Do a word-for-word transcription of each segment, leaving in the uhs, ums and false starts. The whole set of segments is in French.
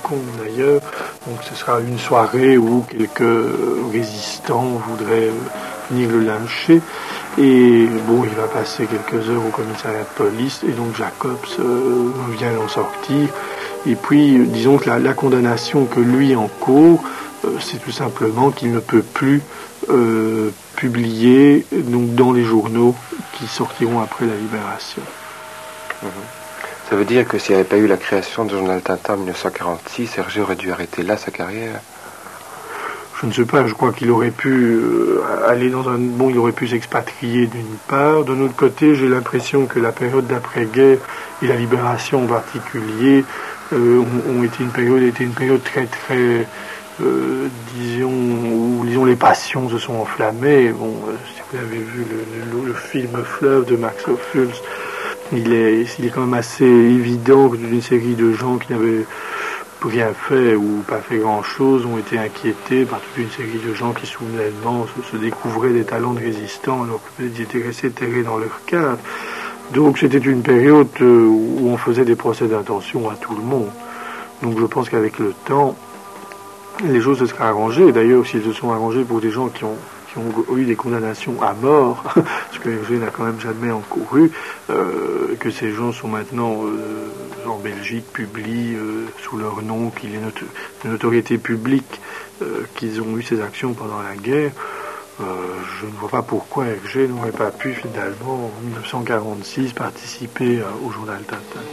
Mâcon d'ailleurs. Donc ce sera une soirée où quelques résistants voudraient venir le lyncher. Et bon, il va passer quelques heures au commissariat de police et donc Jacobs euh, vient l'en sortir. Et puis, disons que la, la condamnation que lui encourt, euh, c'est tout simplement qu'il ne peut plus euh, publier donc, dans les journaux qui sortiront après la Libération. Mmh. Ça veut dire que s'il n'y avait pas eu la création du journal Tintin en dix-neuf cent quarante-six, Hergé aurait dû arrêter là sa carrière? Je ne sais pas, je crois qu'il aurait pu euh, aller dans un... Bon, il aurait pu s'expatrier d'une part. D'un autre côté, j'ai l'impression que la période d'après-guerre et la Libération en particulier euh, ont, ont été une période, été une période très, très... Euh, disons, où disons, les passions se sont enflammées. Bon, euh, si vous avez vu le, le, le film Fleuve de Max Ophuls, il est, il est quand même assez évident que d'une série de gens qui n'avaient rien fait ou pas fait grand-chose ont été inquiétés par toute une série de gens qui soudainement se, se découvraient des talents de résistants alors que peut-être ils étaient restés terrés dans leur cadre. Donc c'était une période euh, où on faisait des procès d'intention à tout le monde. Donc je pense qu'avec le temps, les choses se seraient arrangées. D'ailleurs, s'ils se sont arrangés pour des gens qui ont, qui ont eu des condamnations à mort, ce que Hergé n'a quand même jamais encouru, euh, que ces gens sont maintenant euh, en Belgique, publient euh, sous leur nom, qu'il est une notoriété publique, euh, qu'ils ont eu ces actions pendant la guerre. Euh, je ne vois pas pourquoi Hergé n'aurait pas pu finalement, en dix-neuf cent quarante-six, participer euh, au journal Tintin.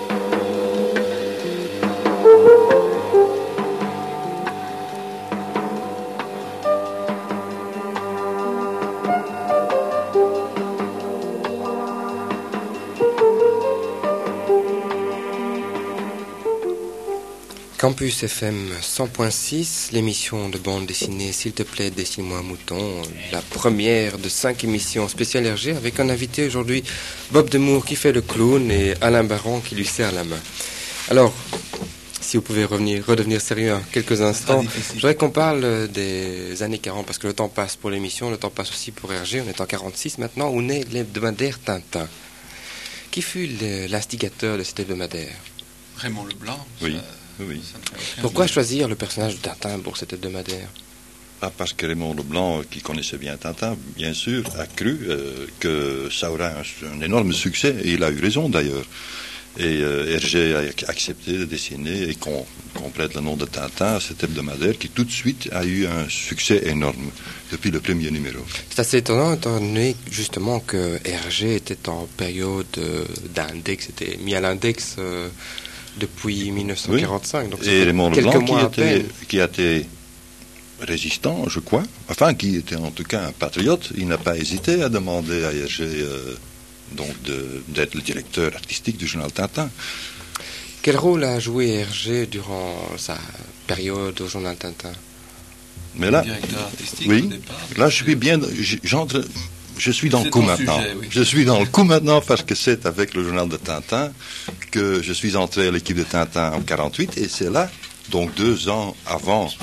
Campus F M cent point six, l'émission de bande dessinée S'il te plaît, dessine-moi un mouton, la première de cinq émissions spéciales Hergé, avec un invité aujourd'hui, Bob Demour qui fait le clown et Alain Baron qui lui serre la main. Alors, si vous pouvez revenir, redevenir sérieux en quelques instants, je voudrais qu'on parle des années quarante, parce que le temps passe pour l'émission, le temps passe aussi pour Hergé. On est en quarante-six maintenant, où naît l'hebdomadaire Tintin. Qui fut l'instigateur de cet hebdomadaire? Raymond Leblanc. Oui. Ça... Oui. Pourquoi choisir le personnage de Tintin pour cet hebdomadaire? Ah, parce que Raymond Leblanc, qui connaissait bien Tintin, bien sûr, a cru euh, que ça aurait un, un énorme succès, et il a eu raison d'ailleurs. Et euh, Hergé a accepté de dessiner et qu'on qu'on prête le nom de Tintin à cet hebdomadaire qui tout de suite a eu un succès énorme depuis le premier numéro. C'est assez étonnant étant donné justement que Hergé était en période euh, d'index, était mis à l'index euh, depuis dix-neuf cent quarante-cinq. Oui. Donc et Raymond Leblanc qui, était, peine. qui a été résistant, je crois, enfin qui était en tout cas un patriote, il n'a pas hésité à demander à Hergé euh, donc de, d'être le directeur artistique du journal Tintin. Quel rôle a joué Hergé durant sa période au journal Tintin? Mais là, directeur artistique oui, au départ, là je suis bien, j'entre, je suis dans le coup maintenant. Sujet, oui. Je suis dans le coup maintenant parce que c'est avec le journal de Tintin que je suis entré à l'équipe de Tintin en quarante-huit et c'est là, donc deux ans avant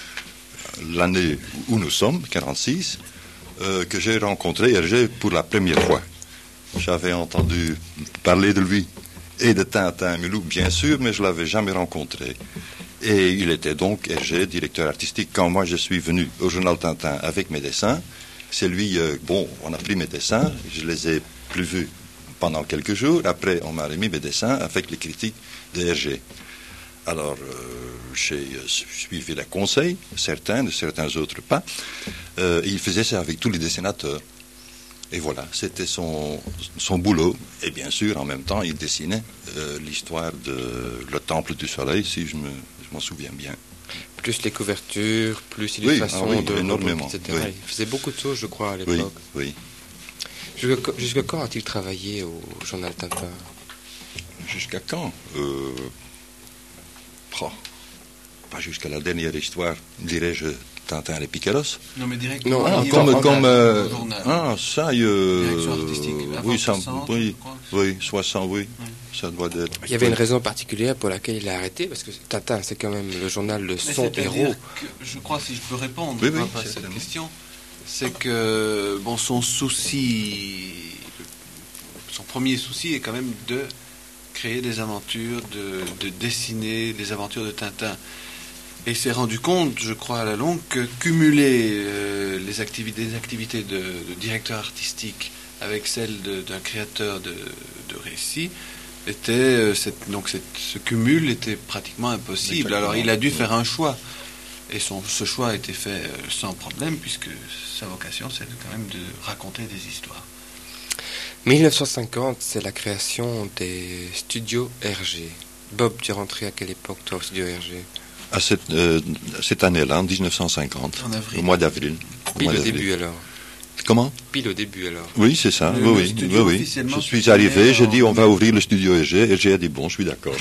l'année où nous sommes, quarante-six, euh, que j'ai rencontré Hergé pour la première fois. J'avais entendu parler de lui et de Tintin Milou, bien sûr, mais je ne l'avais jamais rencontré. Et il était donc Hergé, directeur artistique. Quand moi je suis venu au journal Tintin avec mes dessins, c'est lui, euh, bon, on a pris mes dessins, je les ai plus vus pendant quelques jours. Après, on m'a remis mes dessins avec les critiques de Hergé. Alors, euh, j'ai euh, suivi les conseils, certains, de certains autres pas. Euh, il faisait ça avec tous les dessinateurs. Et voilà, c'était son, son boulot. Et bien sûr, en même temps, il dessinait euh, l'histoire de Le Temple du Soleil, si je, me, je m'en souviens bien. Plus les couvertures, plus l'illustration oui, ah oui, de énormément, et cetera. Oui. Il faisait beaucoup de choses, je crois, à l'époque. Oui, oui. Jusqu'à, jusqu'à quand a-t-il travaillé au journal Tintin? Jusqu'à quand euh, oh, Pas jusqu'à la dernière histoire, dirais-je, Tintin et les Picaros. Non, mais directement. Non, ah, comme, comme euh, ah, ça, euh, direction artistique. Oui, ça, soixante, oui, je oui, soixante, oui, oui. Ça doit être. Il y avait oui. une raison particulière pour laquelle il a arrêté, parce que Tintin, c'est quand même le journal de son Mais héros. Que, je crois, si je peux répondre oui, oui, hein, à cette question, c'est que bon, son souci, son premier souci est quand même de créer des aventures, de, de dessiner des aventures de Tintin. Et il s'est rendu compte, je crois à la longue, que cumuler euh, les activités, les activités de, de directeur artistique avec celles de, d'un créateur de, de récits, était, euh, cette, donc cette, ce cumul était pratiquement impossible. Exactement. Alors il a dû faire un choix. Et son, ce choix a été fait euh, sans problème, puisque sa vocation, c'est quand même de raconter des histoires. dix-neuf cent cinquante, c'est la création des studios R G. Bob, tu es rentré à quelle époque, toi, au studio R G? À cette, euh, cette année-là, en dix-neuf cent cinquante, En avril. au mois d'avril. Au Pile mois au d'avril. début, alors. Comment? Pile au début, alors. Oui, c'est ça. Le- oui, le oui, studio, oui, oui. officiellement, Je suis c'était arrivé, j'ai dit on en- va ouvrir le studio R G, et j'ai dit bon, je suis d'accord.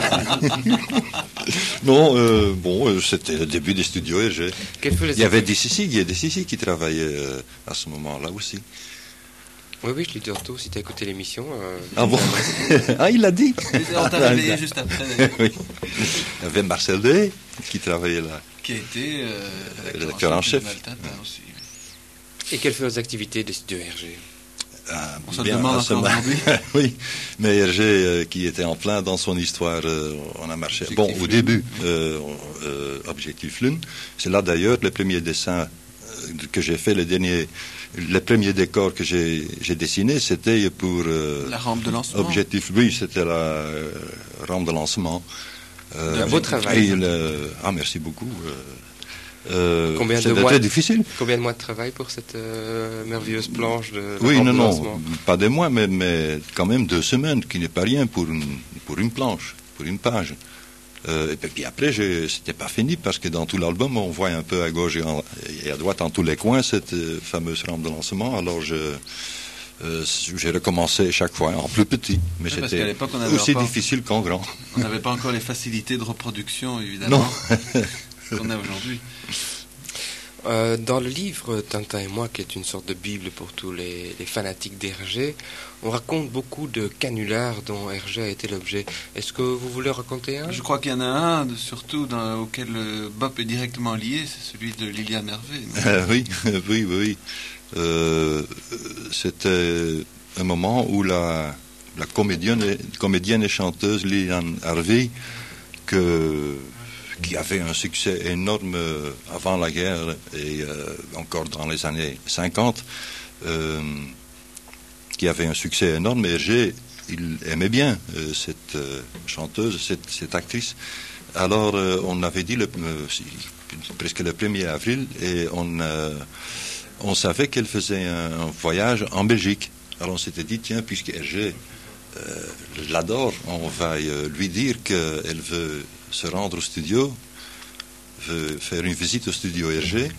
non, euh, bon, euh, c'était le début des studios R G. Quelles furent les Il y avait activités- des Sissi, il y a des Sissi qui travaillaient euh, à ce moment-là aussi. Oui, oui, je l'ai dit tantôt, si tu as écouté l'émission. euh, Ah bon? Ah, il l'a dit. On t'a réveillé juste après, d'ailleurs, Oui. Il y avait Marcel Day qui travaillait là. qui a été euh, Rédacteur en chef. du Journal Tintin aussi. Et quelles furent les activités des studios R G? Ah, On se le bien, demande à ce encore moment- aujourd'hui. Oui, mais R G, euh, qui était en plein dans son histoire, euh, on a marché. Objectif Bon, au Lune. début, euh, on- euh, Objectif Lune, c'est là d'ailleurs le premier dessin euh, que j'ai fait, les derniers, les premiers décors que j'ai j'ai dessinés, c'était pour euh, La rampe de lancement. Objectif. Oui, c'était la euh, rampe de lancement. Euh, Un beau travail. et le- ah, merci beaucoup. euh, euh, Combien de c'était mois très difficile. Combien de mois de travail pour cette euh, merveilleuse planche de de Oui, rampe non, de non, lancement? pas des mois, mais, mais quand même deux semaines, qui n'est pas rien pour une, pour une planche, pour une page. Euh, et puis après, j'ai- c'était pas fini, parce que dans tout l'album, on voit un peu à gauche et, en- et à droite, en tous les coins, cette euh, fameuse rampe de lancement. Alors, je, euh, j'ai recommencé chaque fois, en plus petit. Mais Oui, parce c'était qu'à l'époque, on avait aussi encore- difficile qu'en grand. On n'avait pas encore les facilités de reproduction, évidemment, qu'on a aujourd'hui. Euh, dans le livre Tintin et moi, qui est une sorte de bible pour tous les, les fanatiques d'R G, on raconte beaucoup de canulars dont R G a été l'objet. Est-ce que vous voulez raconter un? Je crois qu'il y en a un, de- surtout, dans, auquel euh, Bob est directement lié, c'est celui de Liliane Hervé. non Euh, oui, oui, oui, oui. Euh, c'était un moment où la, la comédienne, et, comédienne et chanteuse Liliane Harvey, que, qui avait un succès énorme euh, avant la guerre et euh, encore dans les années cinquante, euh, qui avait un succès énorme, et Hergé, il aimait bien euh, cette euh, chanteuse, cette, cette actrice. Alors, euh, on avait dit le, euh, si- presque le premier avril, et on, euh, on savait qu'elle faisait un, un voyage en Belgique. Alors, on s'était dit, tiens, puisque Hergé euh, l'adore, on va euh, lui dire qu'elle veut se rendre au studio, veut faire une visite au studio Hergé.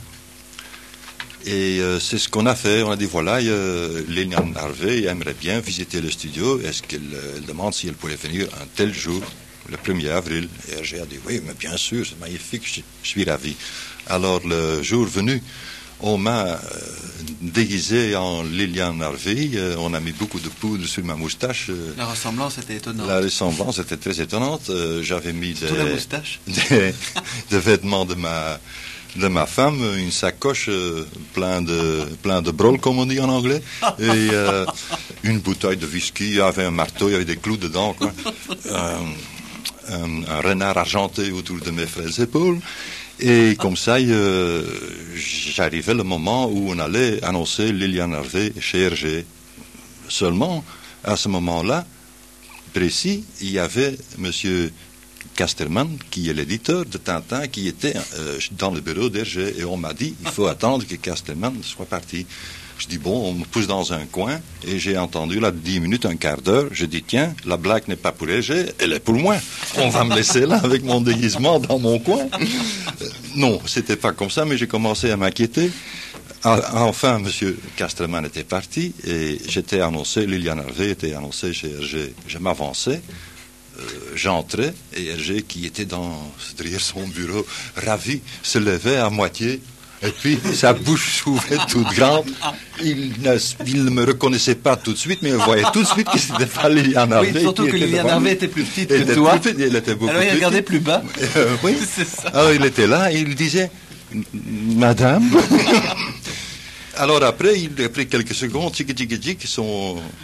Et euh, c'est ce qu'on a fait. On a dit, voilà, euh, Liliane Harvey aimerait bien visiter le studio. Est-ce qu'elle euh, elle demande si elle pourrait venir un tel jour, le premier avril? Et Hergé a dit, oui, mais bien sûr, c'est magnifique, je, je suis ravi. Alors, le jour venu, on m'a euh, déguisé en Liliane Harvey. Euh, on a mis beaucoup de poudre sur ma moustache. euh, La ressemblance était étonnante. la ressemblance était très étonnante. Euh, J'avais mis des, Surtout la moustache. des, des vêtements de ma, de ma femme, une sacoche euh, plein de, plein de brol, comme on dit en anglais, et euh, une bouteille de whisky, il y avait un marteau, il y avait des clous dedans, quoi. Euh, un, un renard argenté autour de mes frères épaules. Et comme ça, euh, j'arrivais le moment où on allait annoncer Liliane Harvey chez Hergé. Seulement, à ce moment-là, précis, il y avait monsieur Casterman, qui est l'éditeur de Tintin, qui était euh, dans le bureau d'Hergé. Et on m'a dit, il faut attendre que Casterman soit parti. Je dis, bon, on me pousse dans un coin, et j'ai entendu là dix minutes, un quart d'heure. Je dis, tiens, la blague n'est pas pour Hergé, elle est pour moi. On va me laisser là avec mon déguisement dans mon coin. Euh, non, c'était pas comme ça, mais j'ai commencé à m'inquiéter. Ah, enfin, M. Casterman était parti, et j'étais annoncé, Liliane Harvey était annoncée chez Hergé. Je m'avançais. Euh, j'entrais, et Hergé, qui était dans, derrière son bureau, ravi, se levait à moitié, et puis sa bouche s'ouvrait toute grande. Il ne, il ne me reconnaissait pas tout de suite, mais il voyait tout de suite que c'était pas Liliane Harvey. Oui, surtout qui que était Liliane devant Harvey lui. était plus petite Elle que était toi. plus petite, elle était beaucoup Alors il plus regardait petite. plus bas. Euh, oui. C'est ça. Alors il était là, et il disait, Madame. Alors après, il a pris quelques secondes, tchik tchik tchik, son,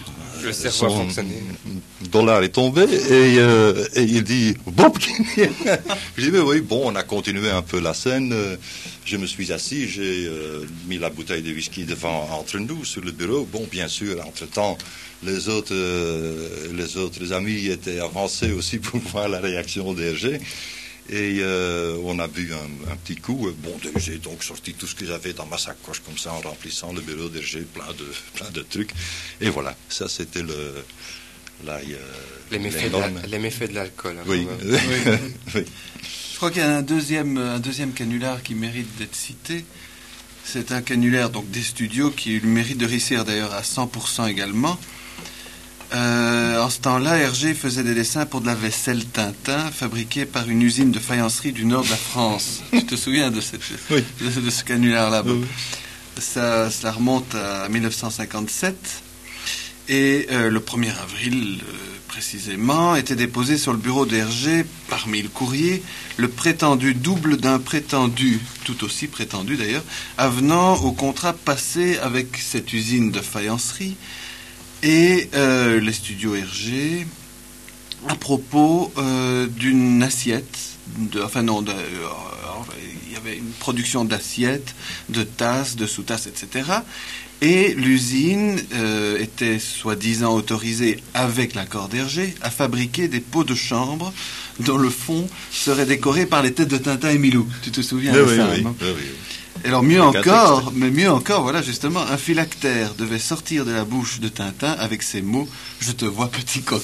Le cerveau a son fonctionné. dollar est tombé et, euh, et il dit Bob Guignard. J'ai dit mais oui, bon, on a continué un peu la scène. Je me suis assis, j'ai euh, mis la bouteille de whisky devant entre nous sur le bureau. Bon, bien sûr, entre-temps, les autres, euh, les autres amis étaient avancés aussi pour voir la réaction d'Hergé. Et euh, on a bu un, un petit coup. Bon, j'ai donc sorti tout ce que j'avais dans ma sacoche comme ça en remplissant le bureau d'Hergé, plein de, plein de trucs. Et voilà, ça c'était le... Là, il y a les, méfaits de la, les méfaits de l'alcool. Hein, oui. oui. oui. Je crois qu'il y a un deuxième, un deuxième canular qui mérite d'être cité. C'est un canulaire donc, des studios qui a eu le mérite de réussir d'ailleurs à cent pour cent également. Euh, en ce temps-là, Hergé faisait des dessins pour de la vaisselle Tintin fabriquée par une usine de faïencerie du nord de la France. Tu te souviens de, cette, oui. de, de ce canular-là? Bon. Oui. Ça, ça remonte à mille neuf cent cinquante-sept et euh, le premier avril, euh, précisément, était déposé sur le bureau d'Hergé, parmi le courrier, le prétendu double d'un prétendu, tout aussi prétendu d'ailleurs, avenant au contrat passé avec cette usine de faïencerie et euh, les studios Hergé à propos euh, d'une assiette, de, enfin non, de, euh, il y avait une production d'assiettes, de tasses, de sous-tasses, et cetera. Et l'usine euh, était soi-disant autorisée, avec l'accord d'Hergé, à fabriquer des pots de chambre dont le fond serait décoré par les têtes de Tintin et Milou. Tu te souviens oui, de oui, ça oui, hein oui, oui. Et alors mieux encore, mais mieux encore, voilà justement, un phylactère devait sortir de la bouche de Tintin avec ces mots « Je te vois petit coquin ».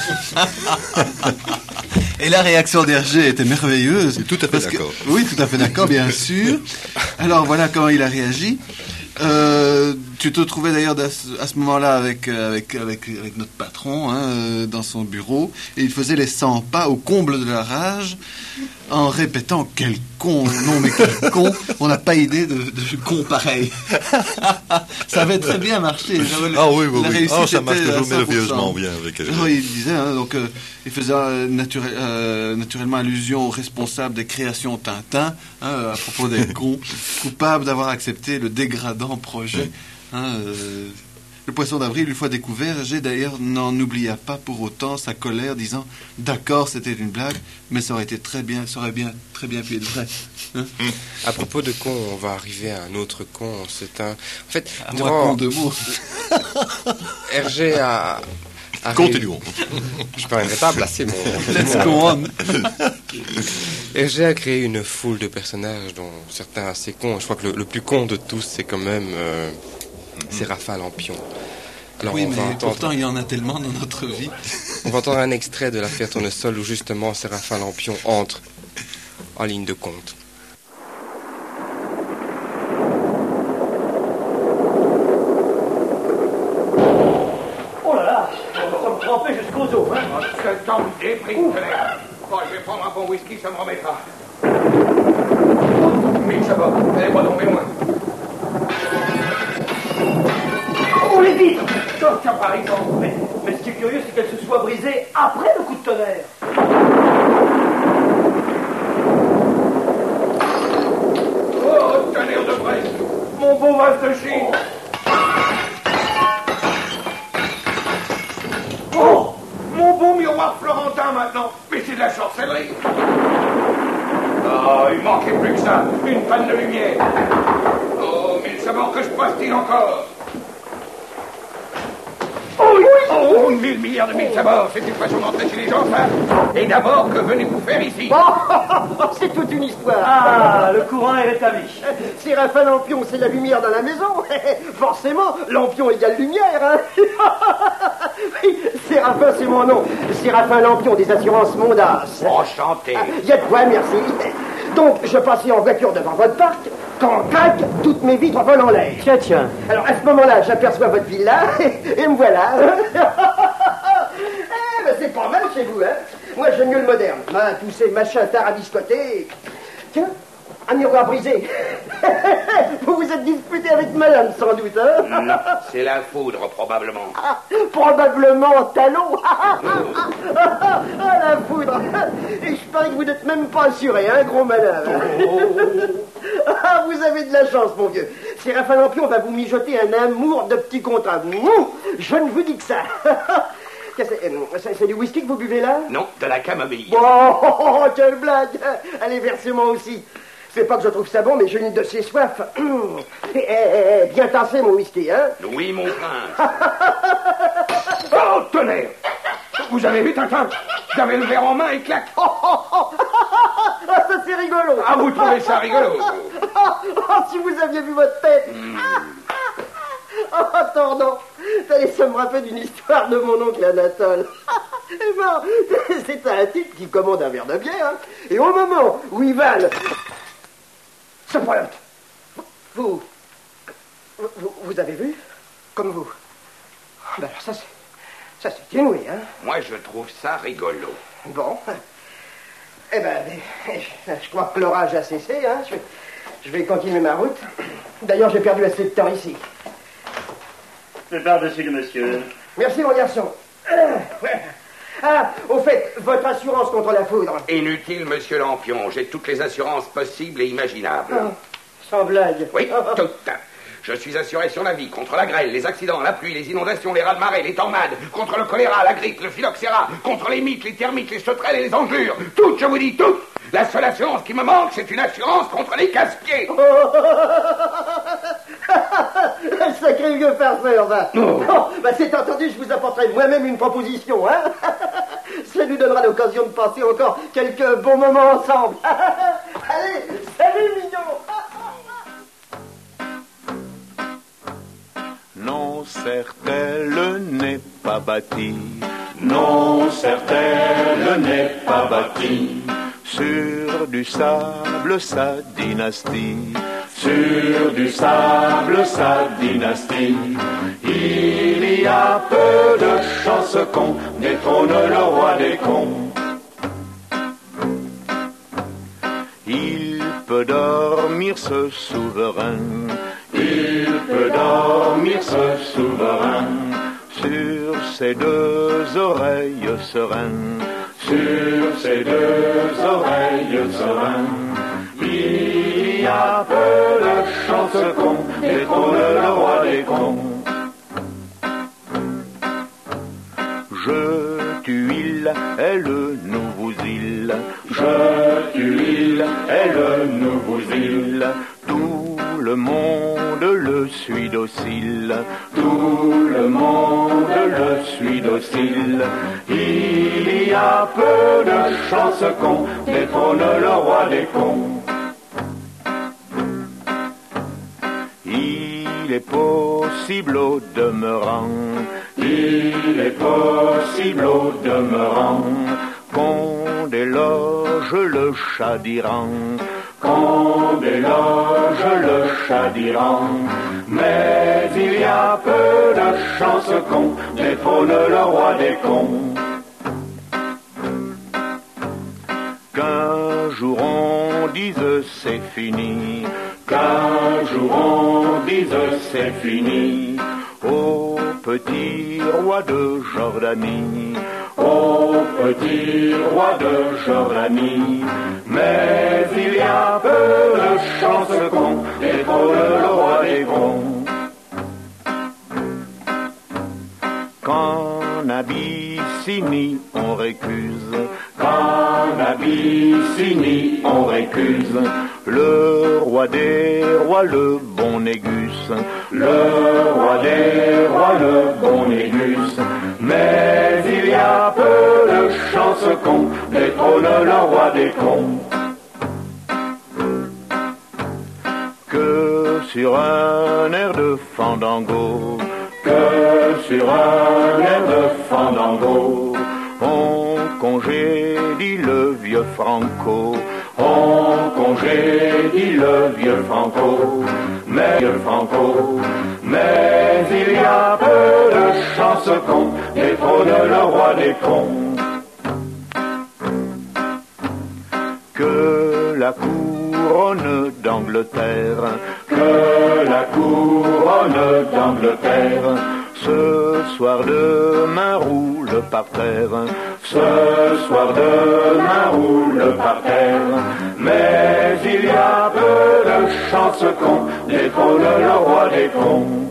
Et la réaction d'Hergé était merveilleuse. Tout à fait d'accord. Que, oui, tout à fait d'accord, bien sûr. Alors voilà comment il a réagi. Euh, tu te trouvais d'ailleurs à ce moment-là avec, avec, avec, avec notre patron hein, dans son bureau, et il faisait les cent pas au comble de la rage en répétant « Quel con, non mais quel con, on n'a pas idée de, de con pareil ». Ça avait très bien marché. Ah oui, oui, oui. Oh, ça marche toujours merveilleusement bien avec Hergé. Oui, il disait, hein, donc euh, il faisait euh, naturel, euh, naturellement allusion aux responsables des créations Tintin, hein, à propos des cons, coupables d'avoir accepté le dégradant projet. Hein, euh, le poisson d'avril, une fois découvert, Hergé d'ailleurs n'en oublia pas pour autant sa colère, disant « D'accord, c'était une blague, mais ça aurait été très bien, ça aurait bien, très bien pu être vrai. Hein » À propos de con, on va arriver à un autre con. C'est un... En fait, à durant... moi, con de mots. Hergé a... Continuons. Je n'arriverai pas à placer mon... Let's go on. Hergé a créé une foule de personnages, dont certains assez cons. Je crois que le, le plus con de tous, c'est quand même... Euh... Séraphin Lampion. Alors, oui, mais entendre... pourtant, il y en a tellement dans notre vie. On va entendre un extrait de l'affaire Tournesol où justement Séraphin Lampion entre en ligne de compte. Oh là là, nous sommes trempés jusqu'aux os, hein. Oh, seul temps de dépris, tonnerre. Oh, je vais prendre un bon whisky, ça me remettra. Mille sabords, elle n'est pas tombée loin. Oh, les vitres! Comme ça, par exemple. Mais, mais ce qui est curieux, c'est qu'elle se soit brisée après le coup de tonnerre. Oh, tonnerre de Brest! Mon beau vase de Chine! Oh, mon beau miroir florentin maintenant! Mais c'est de la sorcellerie! Oh, il manquait plus que ça! Une panne de lumière! Oh, mille sabords que je passe-t-il encore! Oh, oui. Oh, mille milliards de mille sabords, c'est une façon d'empêcher les gens, ça. Et d'abord, que venez-vous faire ici? Oh, c'est toute une histoire. Ah, le courant est rétabli. Séraphin Lampion, c'est la lumière dans la maison. Forcément, Lampion égale lumière. Hein. Oui, Séraphin, c'est mon nom. Séraphin Lampion des assurances Mondas. Enchanté. Il y a de quoi, merci. Donc, je passais en voiture devant votre parc. Quand craque, toutes mes vitres volent en l'air. Tiens, tiens. Alors, à ce moment-là, j'aperçois votre villa, et, et me voilà. Eh ben, c'est pas mal chez vous, hein. Moi, j'aime mieux le moderne. Ben, tous ces machins tarabiscotés. Tiens, un miroir brisé. Vous vous êtes disputé avec madame, sans doute, hein. Non, c'est la foudre, probablement. Ah, probablement talon. Ah, la foudre. Et je parie que vous n'êtes même pas assuré, hein, gros malin. Ah, vous avez de la chance, mon vieux. Séraphin Lampion va vous mijoter un amour de petit contrat. Mouh, je ne vous dis que ça. C'est, c'est du whisky que vous buvez là? Non, de la camomille. Oh, oh, oh, quelle blague. Allez, versez-moi aussi. C'est pas que je trouve ça bon, mais j'ai une de ces soifs. Eh, eh, eh, bien tassé, mon whisky, hein? Oui, mon prince. Oh, tonnerre! Vous avez vu, Tintin? J'avais le verre en main et clac. Oh, oh, oh. Ah, ça, c'est rigolo. Ah, vous trouvez ça rigolo? Oh, si vous aviez vu votre tête. Mm. Oh, attends, ça, ça me rappelle une histoire de mon oncle Anatole. Eh ben, c'est un type qui commande un verre de bière, hein, et au moment où il va le... se pointe. Vous, vous... Vous avez vu? Comme vous. Ben alors ça, c'est... Ça, c'est inouï, hein? Moi, je trouve ça rigolo. Bon. Eh ben, je crois que l'orage a cessé, hein. Je vais, je vais continuer ma route. D'ailleurs, j'ai perdu assez de temps ici. Je par-dessus le monsieur. Merci, mon garçon. Ah, au fait, votre assurance contre la foudre. Inutile, monsieur Lampion. J'ai toutes les assurances possibles et imaginables. Oh, sans blague. Oui, toutes. Je suis assuré sur la vie, contre la grêle, les accidents, la pluie, les inondations, les raz-de-marée, les tornades, contre le choléra, la grippe, le phylloxéra, contre les mythes, les termites, les sauterelles et les engelures. Toutes, je vous dis toutes. La seule assurance qui me manque, c'est une assurance contre les casse-pieds. Oh, sacré vieux farceur, va. Oh. Oh, bah, c'est entendu, je vous apporterai moi-même une proposition, hein. Ça nous donnera l'occasion de passer encore quelques bons moments ensemble. Allez, salut, mignon. Non, Sertelle n'est pas bâtie. Non, Sertelle n'est pas bâtie. Sur du sable, sa dynastie. Sur du sable, sa dynastie. Il y a peu de chances qu'on détrône le roi des cons. Il peut dormir ce souverain. Il peut dormir ce souverain sur ses deux oreilles sereines, sur ses deux oreilles sereines. Il y a peu de chances qu'on détrône le roi des cons. Je tue il, elle nous vous île. Je tue il, elle nous vous île. Tout le monde le suit docile, tout le monde le suit docile. Il y a peu de chances qu'on détrône le roi des cons. Il est possible au demeurant, il est possible au demeurant qu'on déloge le chat d'Iran, qu'on déloge le chat d'Iran. Mais il y a peu de chances qu'on détrône le roi des cons. Qu'un jour on dise c'est fini, qu'un jour on dise c'est fini, au petit roi de Jordanie, au petit roi de Jordanie. Mais il y a peu de chances qu'on détrône le roi des cons. Qu'en Abyssinie on récuse, qu'en Abyssinie on récuse, le roi des rois, le bon Négus, le roi des rois, le bon Négus. Mais il y a peu de chances qu'on détrône le roi des cons. Que sur un air de fandango, que sur un air de fandango, on congédie le vieux Franco, on congédie le vieux Franco, mais vieux Franco, mais il y a peu de chances qu'on détrône le roi des cons. Que la couronne d'Angleterre, que la couronne d'Angleterre Ce soir demain roule par terre, ce soir demain roule par terre, mais il y a peu de chance qu'on détrône le roi des cons.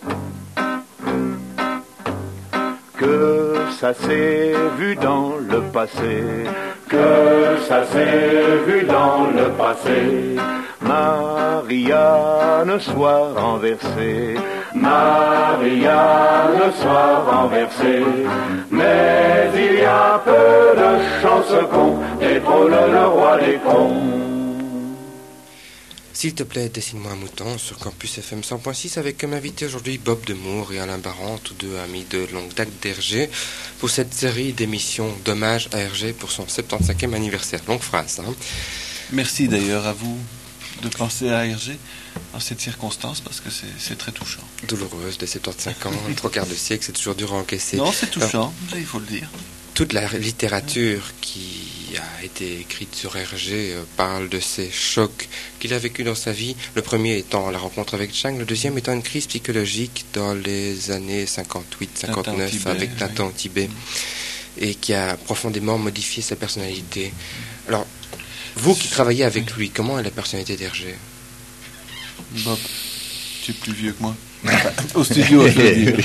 Que ça s'est vu dans le passé, que ça s'est vu dans le passé. Marianne soit renversée, Marianne soit renversée, mais il y a peu de chance qu'on détrône le roi des cons. S'il te plaît, dessine-moi un mouton sur Campus F M cent point six avec comme invité aujourd'hui Bob Demour et Alain Baran, tous deux amis de longue date d'Hergé, pour cette série d'émissions d'hommage à Hergé pour son soixante-quinzième anniversaire. Longue phrase, hein. Merci d'ailleurs à vous de penser à Hergé en cette circonstance parce que c'est, c'est très touchant. Douloureuse de soixante-quinze ans, trois quarts de siècle, c'est toujours dur à encaisser. Non, c'est touchant, Alors, il faut le dire. Toute la littérature qui a été écrite sur Hergé euh, parle de ces chocs qu'il a vécu dans sa vie. Le premier étant la rencontre avec Chang, le deuxième étant une crise psychologique dans les années cinquante-huit cinquante-neuf avec Tintin au Tibet, et qui a profondément modifié sa personnalité. Alors, vous qui travaillez avec lui, comment est la personnalité d'Hergé? Bob, tu es plus vieux que moi. Au studio, je veux dire.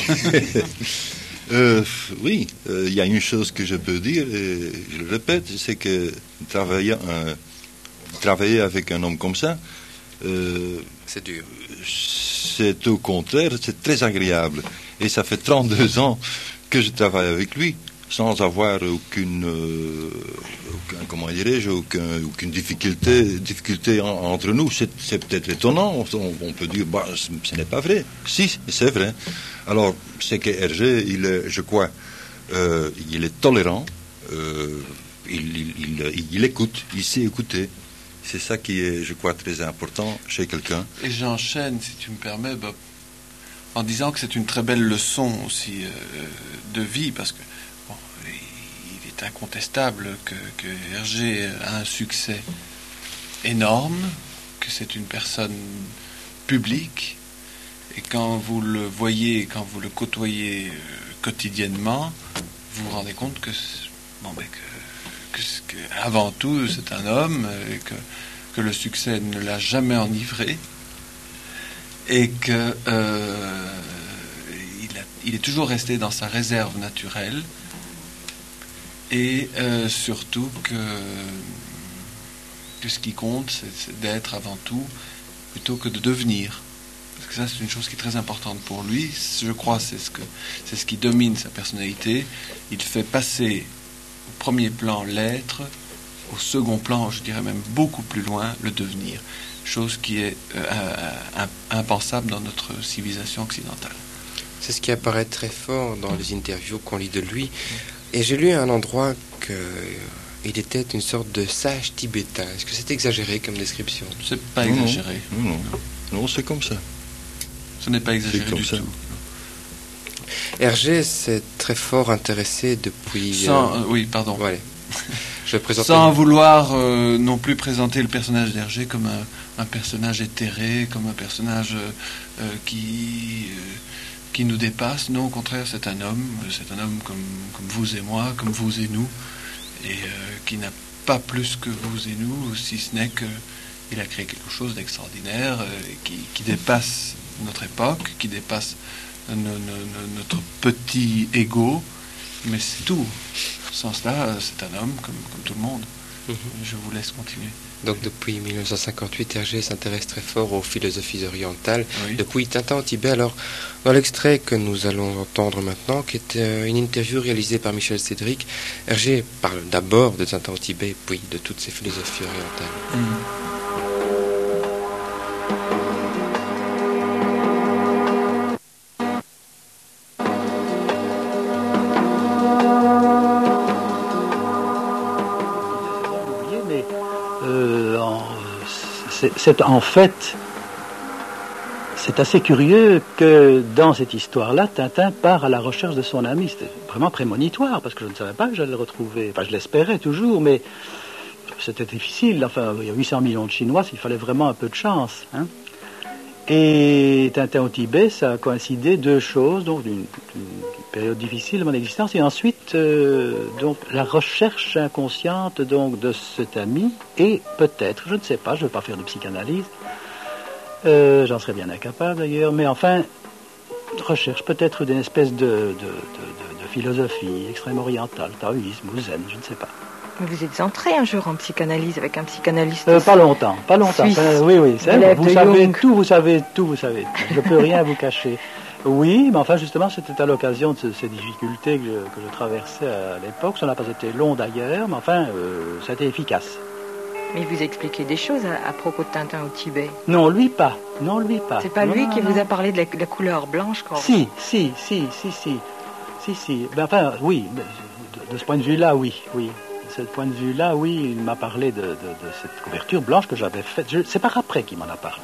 Euh, oui, il euh, y a une chose que je peux dire, et je le répète, c'est que travailler, un, travailler avec un homme comme ça, euh, c'est dur. C'est au contraire, c'est très agréable. Et ça fait trente-deux ans que je travaille avec lui, sans avoir aucune, euh, aucun, comment dirais-je, aucun, aucune difficulté, difficulté en, entre nous. C'est, c'est peut-être étonnant, on, on peut dire, bah, ce, ce n'est pas vrai. Si, c'est vrai. Alors, c'est que Hergé, il est, je crois, euh, il est tolérant, euh, il, il, il, il écoute, il sait écouter. C'est ça qui est, je crois, très important chez quelqu'un. Et j'enchaîne, si tu me permets, Bob, en disant que c'est une très belle leçon aussi euh, de vie, parce que bon, il est incontestable que, que Hergé a un succès énorme, que c'est une personne publique. Et quand vous le voyez, quand vous le côtoyez euh, quotidiennement, vous vous rendez compte que, bon, ben, que, que, que avant tout, c'est un homme, et que, que le succès ne l'a jamais enivré, et que euh, il, a, il est toujours resté dans sa réserve naturelle, et euh, surtout que, que ce qui compte, c'est, c'est d'être avant tout, plutôt que de devenir. Parce que ça, c'est une chose qui est très importante pour lui. Je crois que c'est ce que, c'est ce qui domine sa personnalité. Il fait passer au premier plan l'être, au second plan, je dirais même beaucoup plus loin, le devenir. Chose qui est euh, impensable dans notre civilisation occidentale. C'est ce qui apparaît très fort dans les interviews qu'on lit de lui. Et j'ai lu à un endroit qu'il était une sorte de sage tibétain. Est-ce que c'est exagéré comme description? C'est pas non, exagéré. Non, non. non, c'est comme ça. Ce n'est pas exagéré du ça. tout. Hergé s'est très fort intéressé depuis... Sans, euh... euh, oui, pardon. Voilà. Je présente Sans vouloir euh, non plus présenter le personnage d'Hergé comme un, un personnage éthéré, comme un personnage euh, qui, euh, qui nous dépasse. Non, au contraire, c'est un homme. C'est un homme comme, comme vous et moi, comme vous et nous, et euh, qui n'a pas plus que vous et nous, si ce n'est qu'il a créé quelque chose d'extraordinaire, euh, qui, qui dépasse notre époque, qui dépasse no, no, no, notre petit ego, mais c'est tout. Sans cela, c'est un homme comme, comme tout le monde. Mm-hmm. Je vous laisse continuer. Donc depuis mille neuf cent cinquante-huit, Hergé s'intéresse très fort aux philosophies orientales. Oui. Depuis Tintin au Tibet, alors dans l'extrait que nous allons entendre maintenant, qui est une interview réalisée par Michel Cédric, Hergé parle d'abord de Tintin au Tibet, puis de toutes ces philosophies orientales. Mm. C'est, c'est en fait, c'est assez curieux que dans cette histoire-là, Tintin part à la recherche de son ami. C'était vraiment prémonitoire, parce que je ne savais pas que j'allais le retrouver. Enfin, je l'espérais toujours, mais c'était difficile. Enfin, il y a huit cents millions de Chinois, il fallait vraiment un peu de chance. Hein. Et Tintin au Tibet, ça a coïncidé deux choses, donc une, une période difficile de mon existence, et ensuite euh, donc la recherche inconsciente donc de cet ami, et peut-être, je ne sais pas, je ne veux pas faire de psychanalyse, euh, j'en serais bien incapable d'ailleurs, mais enfin, recherche peut-être d'une espèce de, de, de, de, de philosophie extrême orientale, taoïsme ou zen, je ne sais pas. Mais vous êtes entré un jour en psychanalyse avec un psychanalyste euh, Pas longtemps, pas longtemps. Euh, oui, oui, c'est vrai, vous savez Jung. tout, vous savez tout, vous savez tout. Je ne peux rien vous cacher. Oui, mais enfin, justement, c'était à l'occasion de ces difficultés que je, que je traversais à l'époque. Ça n'a pas été long d'ailleurs, mais enfin, euh, ça a été efficace. Mais vous expliquez des choses à, à propos de Tintin au Tibet. Non, lui pas. Non, lui pas. C'est pas non, lui non, qui non. vous a parlé de la, de la couleur blanche quand Si, si, si, si, si. Si, si. Ben, enfin, oui, de, de ce point de vue-là, oui, oui. De ce point de vue-là, oui, il m'a parlé de, de, de cette couverture blanche que j'avais faite. Je, c'est par après qu'il m'en a parlé.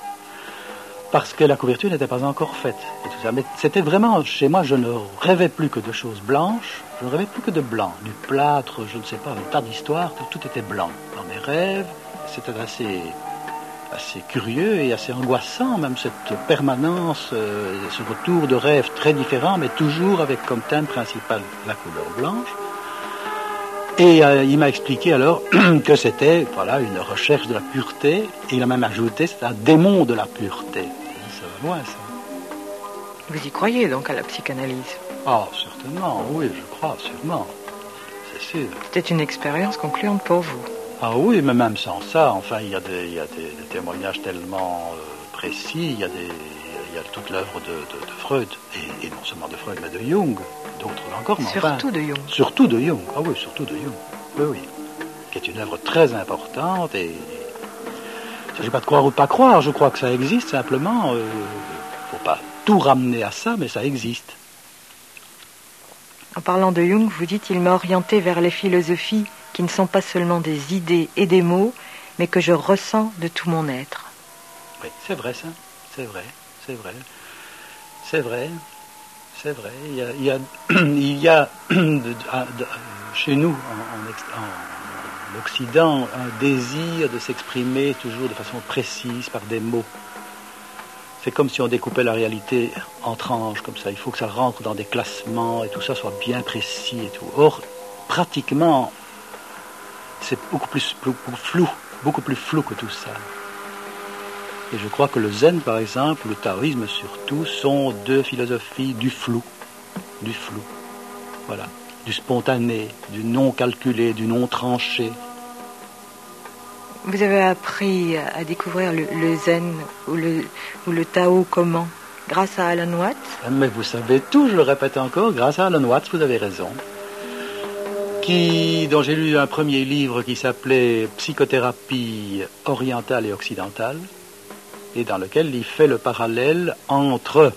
Parce que la couverture n'était pas encore faite. Et tout ça. Mais c'était vraiment, chez moi, je ne rêvais plus que de choses blanches. Je ne rêvais plus que de blanc. Du plâtre, je ne sais pas, un tas d'histoires, tout, tout était blanc. Dans mes rêves, c'était assez, assez curieux et assez angoissant, même cette permanence, euh, ce retour de rêves très différents, mais toujours avec comme thème principal la couleur blanche. Et euh, il m'a expliqué alors que c'était voilà, une recherche de la pureté, et il a même ajouté c'est un démon de la pureté. Ça va loin, ça. Vous y croyez donc à la psychanalyse? Ah, certainement, oui, je crois, sûrement. C'est sûr. C'était une expérience concluante pour vous. Ah oui, mais même sans ça, enfin, il y a des, il y a des, des témoignages tellement euh, précis, il y a des... Il y a toute l'œuvre de, de, de Freud, et, et non seulement de Freud, mais de Jung, d'autres encore. Mais surtout enfin, de Jung. Surtout de Jung, ah oui, surtout de Jung, oui, oui. Qui est une œuvre très importante, et il ne s'agit pas de croire ou de pas croire, je crois que ça existe simplement. Il euh, ne faut pas tout ramener à ça, mais ça existe. En parlant de Jung, vous dites « Il m'a orienté vers les philosophies qui ne sont pas seulement des idées et des mots, mais que je ressens de tout mon être. » Oui, c'est vrai ça, c'est vrai. C'est vrai, c'est vrai, c'est vrai. Il y a, il y a, il y a de, de, de, chez nous, en, en, en Occident, un désir de s'exprimer toujours de façon précise par des mots. C'est comme si on découpait la réalité en tranches, comme ça. Il faut que ça rentre dans des classements et tout ça soit bien précis et tout. Or, pratiquement, c'est beaucoup plus, beaucoup flou, beaucoup plus flou que tout ça. Et je crois que le zen, par exemple, le taoïsme surtout, sont deux philosophies du flou. Du flou. Voilà. Du spontané, du non calculé, du non tranché. Vous avez appris à découvrir le, le zen ou le, ou le tao comment? Grâce à Alan Watts? Mais vous savez tout, je le répète encore, grâce à Alan Watts, vous avez raison. Qui, dont j'ai lu un premier livre qui s'appelait Psychothérapie orientale et occidentale, et dans lequel il fait le parallèle entre,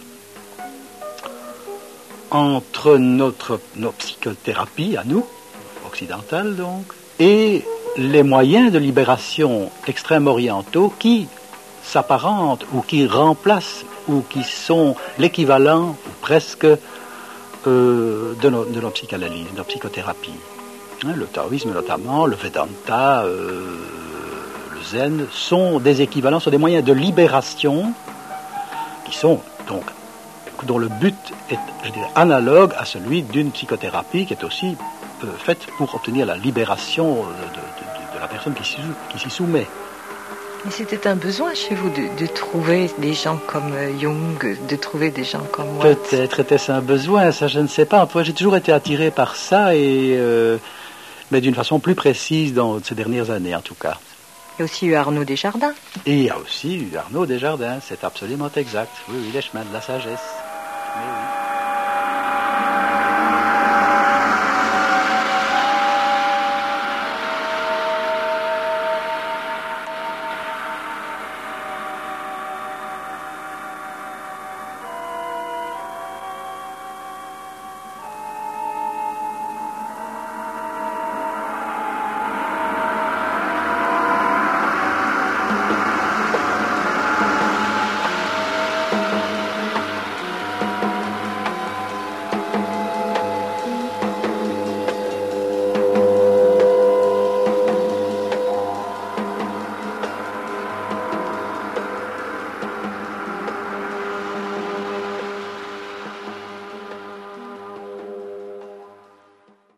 entre notre, nos psychothérapies à nous, occidentales donc, et les moyens de libération extrême orientaux qui s'apparentent ou qui remplacent ou qui sont l'équivalent ou presque euh, de, nos, de nos psychanalyses, de nos psychothérapies. Hein, le taoïsme notamment, le Vedanta, euh, zen sont des équivalents, sont des moyens de libération qui sont donc, dont le but est, je dirais, analogue à celui d'une psychothérapie qui est aussi euh, faite pour obtenir la libération de, de, de, de la personne qui s'y, qui s'y soumet. Mais c'était un besoin chez vous de, de trouver des gens comme Jung, de trouver des gens comme Watts. Peut-être était-ce un besoin, ça je ne sais pas. J'ai toujours été attiré par ça, et, euh, mais d'une façon plus précise dans ces dernières années en tout cas. Il y a aussi eu Arnaud Desjardins. Et il y a aussi eu Arnaud Desjardins, c'est absolument exact. Oui, oui, les chemins de la sagesse. Oui, oui.